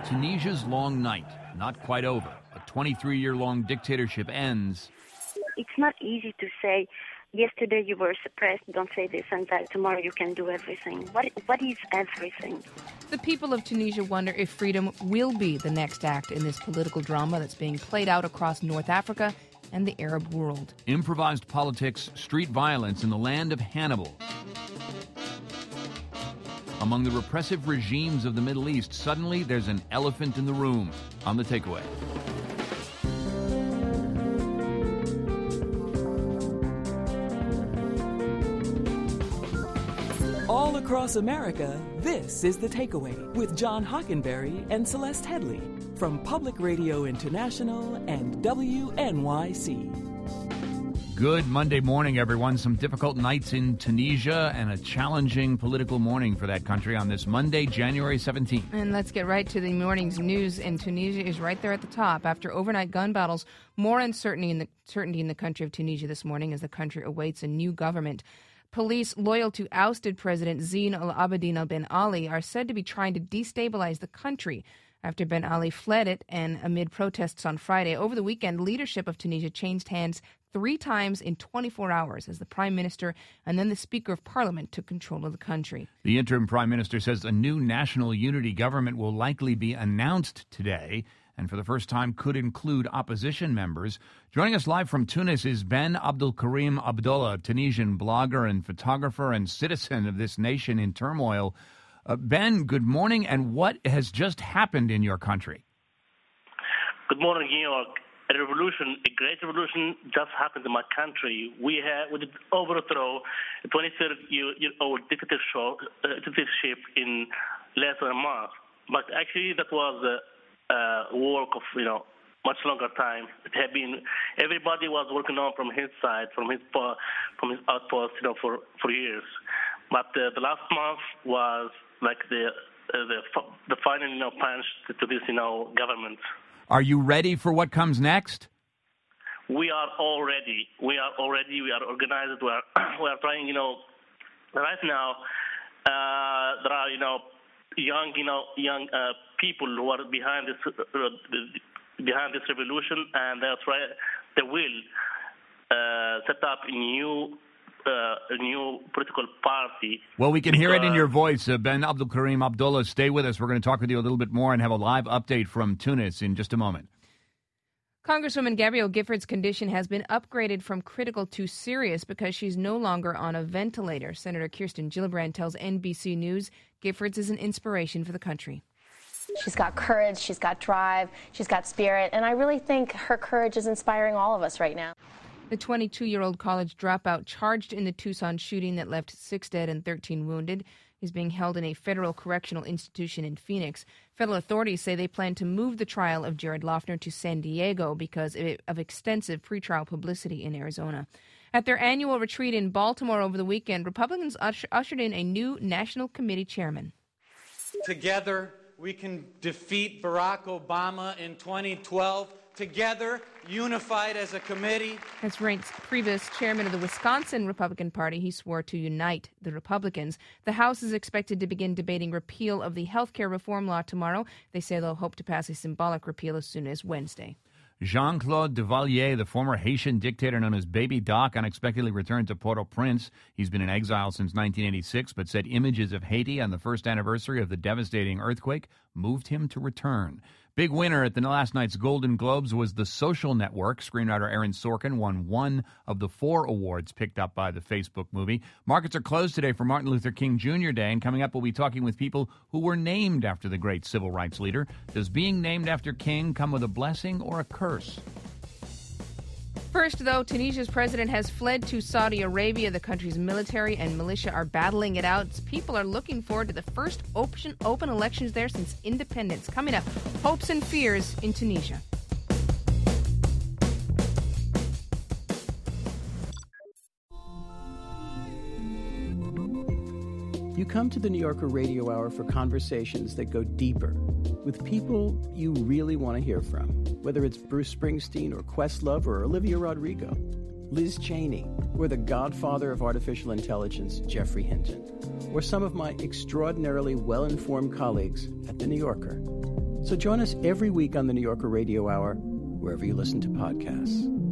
Tunisia's long night, not quite over. A 23-year-long dictatorship ends. It's not easy to say, yesterday you were suppressed, don't say this and that, tomorrow you can do everything. What is everything? The people of Tunisia wonder if freedom will be the next act in this political drama that's being played out across North Africa and the Arab world. Improvised politics, street violence in the land of Hannibal. Among the repressive regimes of the Middle East, suddenly there's an elephant in the room. On The Takeaway. All across America, this is The Takeaway with John Hockenberry and Celeste Headley from Public Radio International and WNYC. Good Monday morning, everyone. Some difficult nights in Tunisia and a challenging political morning for that country on this Monday, January 17th. And let's get right to the morning's news. And Tunisia is right there at the top. After overnight gun battles, more uncertainty in the country of Tunisia this morning as the country awaits a new government. Police loyal to ousted President Zine al-Abidine Ben Ali are said to be trying to destabilize the country after Ben Ali fled it and amid protests on Friday. Over the weekend, leadership of Tunisia changed hands 3 times in 24 hours as the prime minister and then the speaker of parliament took control of the country. The interim prime minister says a new national unity government will likely be announced today and for the first time could include opposition members. Joining us live from Tunis is Ben Abdulkarim Abdullah, Tunisian blogger and photographer and citizen of this nation in turmoil. Ben, good morning, and what has just happened in your country? Good morning, New York. A great revolution just happened in my country. We did overthrow a 23-year-old dictatorship in less than a month. But actually, that was work of much longer time. It had been everybody was working on from his side, from his outpost, for years. But the last month was like the final punch to this government. Are you ready for what comes next? We are all ready. We are organized. We are trying. Right now there are young people who are behind this revolution, and they will set up a new political party. Well, we can hear it in your voice. Ben Abdulkarim Abdullah, stay with us. We're going to talk with you a little bit more and have a live update from Tunis in just a moment. Congresswoman Gabrielle Giffords' condition has been upgraded from critical to serious because she's no longer on a ventilator. Senator Kirsten Gillibrand tells NBC News Giffords is an inspiration for the country. She's got courage, she's got drive, she's got spirit, and I really think her courage is inspiring all of us right now. The 22-year-old college dropout charged in the Tucson shooting that left 6 dead and 13 wounded is being held in a federal correctional institution in Phoenix. Federal authorities say they plan to move the trial of Jared Loughner to San Diego because of extensive pretrial publicity in Arizona. At their annual retreat in Baltimore over the weekend, Republicans ushered in a new National Committee chairman. Together, we can defeat Barack Obama in 2012. Together, unified as a committee. As Reince Priebus, chairman of the Wisconsin Republican Party, he swore to unite the Republicans. The House is expected to begin debating repeal of the health care reform law tomorrow. They say they'll hope to pass a symbolic repeal as soon as Wednesday. Jean-Claude Duvalier, the former Haitian dictator known as Baby Doc, unexpectedly returned to Port-au-Prince. He's been in exile since 1986, but said images of Haiti on the first anniversary of the devastating earthquake moved him to return. Big winner at the last night's Golden Globes was The Social Network. Screenwriter Aaron Sorkin won 1 of the 4 awards picked up by the Facebook movie. Markets are closed today for Martin Luther King Jr. Day, and coming up we'll be talking with people who were named after the great civil rights leader. Does being named after King come with a blessing or a curse? First, though, Tunisia's president has fled to Saudi Arabia. The country's military and militia are battling it out. People are looking forward to the first open elections there since independence. Coming up, hopes and fears in Tunisia. You come to the New Yorker Radio Hour for conversations that go deeper with people you really want to hear from, whether it's Bruce Springsteen or Questlove or Olivia Rodrigo, Liz Cheney, or the godfather of artificial intelligence, Geoffrey Hinton, or some of my extraordinarily well-informed colleagues at The New Yorker. So join us every week on the New Yorker Radio Hour, wherever you listen to podcasts.